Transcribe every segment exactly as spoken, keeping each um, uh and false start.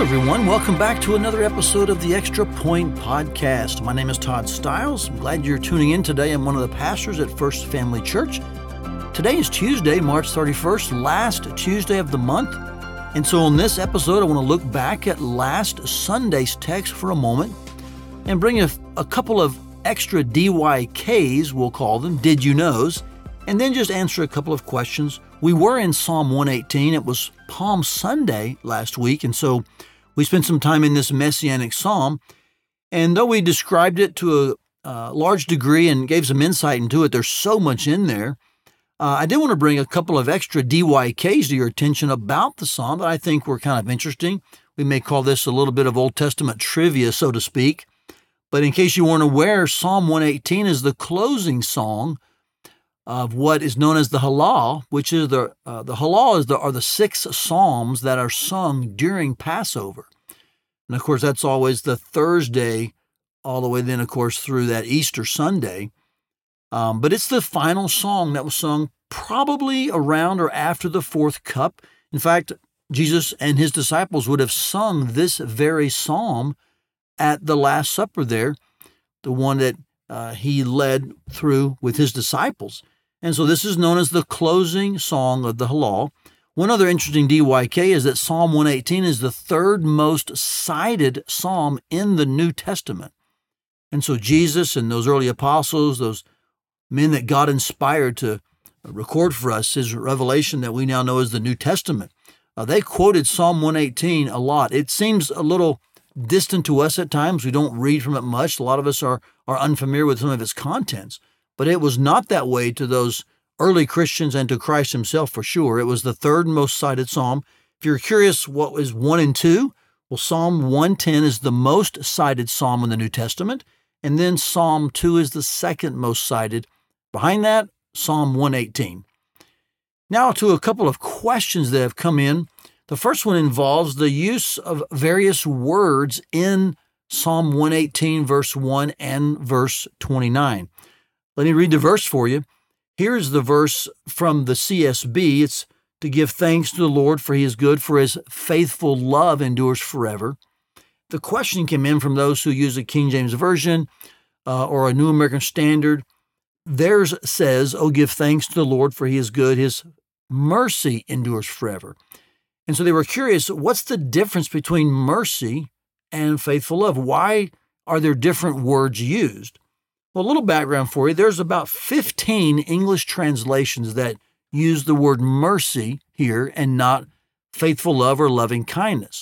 everyone. Welcome back to another episode of the Extra Point Podcast. My name is Todd Stiles. I'm glad you're tuning in today. I'm one of the pastors at First Family Church. Today is Tuesday, March thirty-first, last Tuesday of the month. And so on this episode, I want to look back at last Sunday's text for a moment and bring a, a couple of extra D Y Ks, we'll call them, Did You Knows, and then just answer a couple of questions. We were in Psalm one eighteen. It was Palm Sunday last week, and so we spent some time in this messianic psalm. And though we described it to a uh, large degree and gave some insight into it, there's so much in there. Uh, I did want to bring a couple of extra D Y Ks to your attention about the psalm that I think were kind of interesting. We may call this a little bit of Old Testament trivia, so to speak. But in case you weren't aware, Psalm one eighteen is the closing song of what is known as the Hallel, which is the uh, the Hallel is the are the six psalms that are sung during Passover, and of course that's always the Thursday, all the way then of course through that Easter Sunday. Um, but it's the final song that was sung probably around or after the fourth cup. In fact, Jesus and his disciples would have sung this very psalm at the Last Supper there, the one that uh, he led through with his disciples. And so this is known as the closing song of the Hallel. One other interesting D Y K is that Psalm one eighteen is the third most cited psalm in the New Testament. And so Jesus and those early apostles, those men that God inspired to record for us his revelation that we now know as the New Testament, uh, they quoted Psalm one eighteen a lot. It seems a little distant to us at times. We don't read from it much. A lot of us are, are unfamiliar with some of its contents. But it was not that way to those early Christians and to Christ himself for sure. It was the third most cited psalm. If you're curious what was one and two, well, Psalm one ten is the most cited psalm in the New Testament, and then Psalm two is the second most cited. Behind that, Psalm one eighteen. Now to a couple of questions that have come in. The first one involves the use of various words in Psalm one eighteen, verse one and verse twenty-nine. Let me read the verse for you. Here's the verse from the C S B. It's to give thanks to the Lord, for he is good, for his faithful love endures forever. The question came in from those who use a King James Version uh, or a New American Standard. Theirs says, oh, give thanks to the Lord, for he is good, his mercy endures forever. And so they were curious, what's the difference between mercy and faithful love? Why are there different words used? Well, a little background for you. There's about fifteen English translations that use the word mercy here and not faithful love or loving kindness.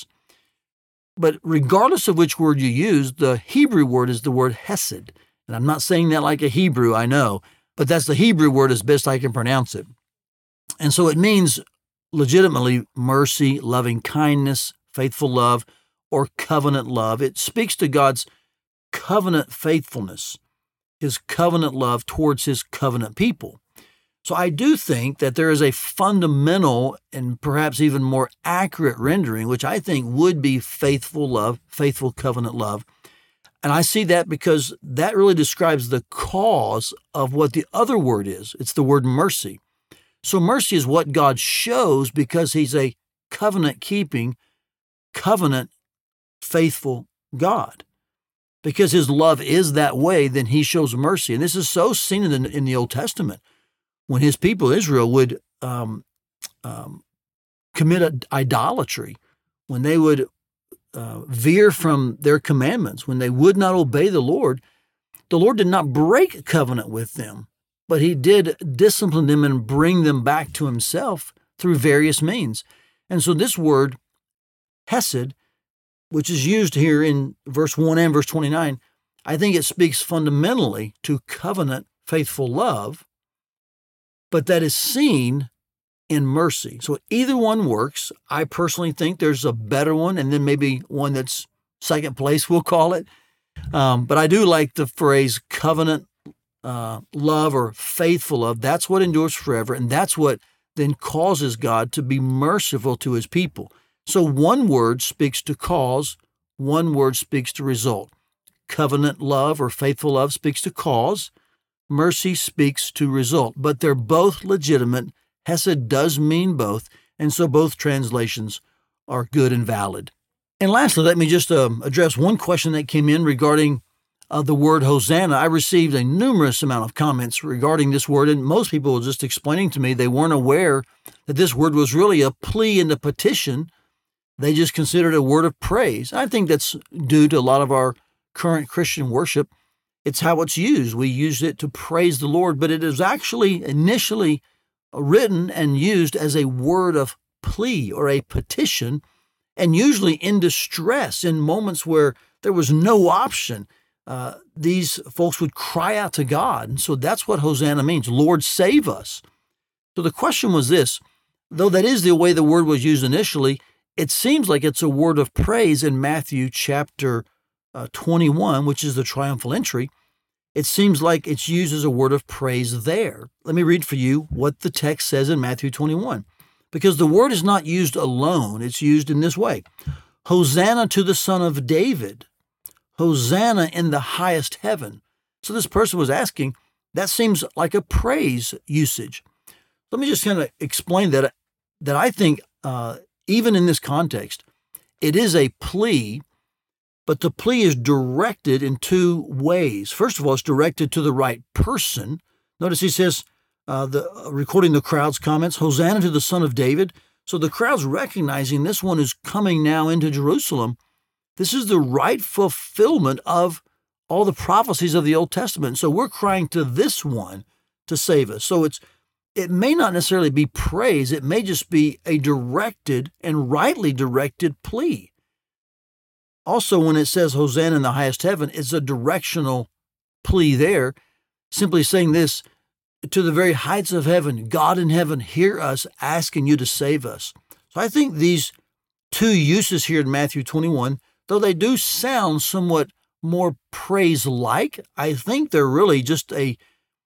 But regardless of which word you use, the Hebrew word is the word hesed. And I'm not saying that like a Hebrew, I know, but that's the Hebrew word as best I can pronounce it. And so it means legitimately mercy, loving kindness, faithful love, or covenant love. It speaks to God's covenant faithfulness, his covenant love towards his covenant people. So I do think that there is a fundamental and perhaps even more accurate rendering, which I think would be faithful love, faithful covenant love. And I see that because that really describes the cause of what the other word is. It's the word mercy. So mercy is what God shows because he's a covenant-keeping, covenant-faithful God. Because his love is that way, then he shows mercy. And this is so seen in the, in the Old Testament. When his people, Israel, would um, um, commit idolatry, when they would uh, veer from their commandments, when they would not obey the Lord, the Lord did not break covenant with them, but he did discipline them and bring them back to himself through various means. And so this word, hesed, which is used here in verse one and verse twenty-nine, I think it speaks fundamentally to covenant faithful love, but that is seen in mercy. So either one works. I personally think there's a better one, and then maybe one that's second place, we'll call it. Um, but I do like the phrase covenant uh, love or faithful love. That's what endures forever, and that's what then causes God to be merciful to his people. So one word speaks to cause, one word speaks to result. Covenant love or faithful love speaks to cause, mercy speaks to result, but they're both legitimate. Hesed does mean both, and so both translations are good and valid. And lastly, let me just um, address one question that came in regarding uh, the word Hosanna. I received a numerous amount of comments regarding this word, and most people were just explaining to me they weren't aware that this word was really a plea and a petition. They just considered it a word of praise. I think that's due to a lot of our current Christian worship. It's how it's used. We use it to praise the Lord, but it is actually initially written and used as a word of plea or a petition, and usually in distress, in moments where there was no option. Uh, these folks would cry out to God. And so that's what Hosanna means. Lord, save us. So the question was this, though that is the way the word was used initially, it seems like it's a word of praise in Matthew chapter uh, twenty-one, which is the triumphal entry. It seems like it's used as a word of praise there. Let me read for you what the text says in Matthew twenty-one, because the word is not used alone. It's used in this way. Hosanna to the Son of David. Hosanna in the highest heaven. So this person was asking, that seems like a praise usage. Let me just kind of explain that, that I think uh, even in this context, it is a plea, but the plea is directed in two ways. First of all, it's directed to the right person. Notice he says, uh, the uh, recording the crowd's comments, Hosanna to the Son of David. So the crowd's recognizing this one is coming now into Jerusalem. This is the right fulfillment of all the prophecies of the Old Testament. So we're crying to this one to save us. So it's it may not necessarily be praise. It may just be a directed and rightly directed plea. Also, when it says Hosanna in the highest heaven, it's a directional plea there, simply saying this, to the very heights of heaven, God in heaven, hear us, asking you to save us. So I think these two uses here in Matthew twenty-one, though they do sound somewhat more praise-like, I think they're really just a,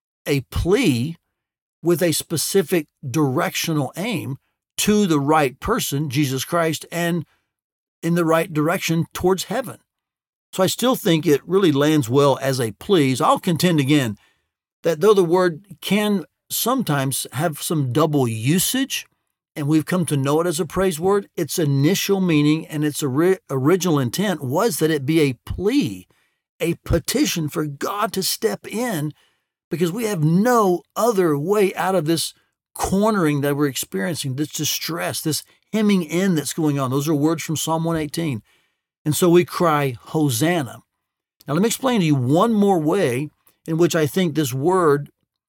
a plea with a specific directional aim to the right person, Jesus Christ, and in the right direction towards heaven. So I still think it really lands well as a plea. I'll contend again that though the word can sometimes have some double usage, and we've come to know it as a praise word, its initial meaning and its ori- original intent was that it be a plea, a petition for God to step in, because we have no other way out of this cornering that we're experiencing, this distress, this hemming in that's going on. Those are words from Psalm one eighteen. And so we cry, Hosanna. Now let me explain to you one more way in which I think this word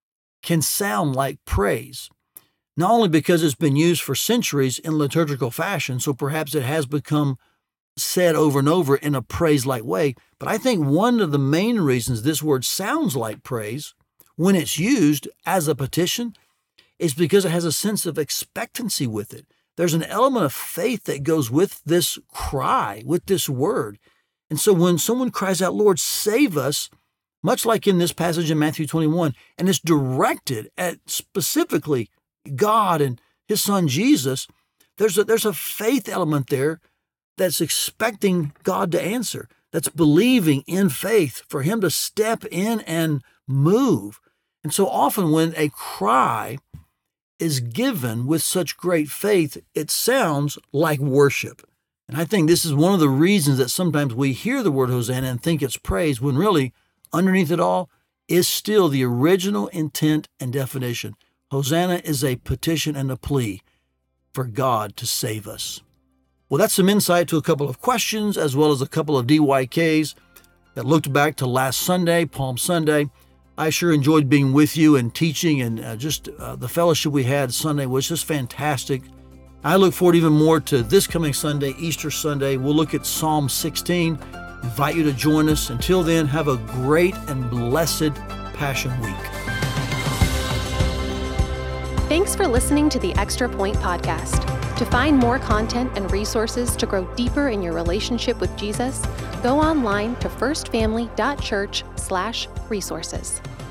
can sound like praise. Not only because it's been used for centuries in liturgical fashion, so perhaps it has become said over and over in a praise-like way, but I think one of the main reasons this word sounds like praise when it's used as a petition is because it has a sense of expectancy with it. There's an element of faith that goes with this cry, with this word. And so when someone cries out, Lord, save us, much like in this passage in Matthew twenty-one, and it's directed at specifically God and his son Jesus, there's a, there's a faith element there that's expecting God to answer, that's believing in faith for him to step in and move. And so often when a cry is given with such great faith, it sounds like worship. And I think this is one of the reasons that sometimes we hear the word Hosanna and think it's praise, when really underneath it all is still the original intent and definition. Hosanna is a petition and a plea for God to save us. Well, that's some insight to a couple of questions, as well as a couple of D Y Ks that looked back to last Sunday, Palm Sunday. I sure enjoyed being with you and teaching, and uh, just uh, the fellowship we had Sunday was just fantastic. I look forward even more to this coming Sunday, Easter Sunday. We'll look at Psalm sixteen. Invite you to join us. Until then, have a great and blessed Passion Week. Thanks for listening to the Extra Point Podcast. To find more content and resources to grow deeper in your relationship with Jesus, go online to firstfamily.church slash resources.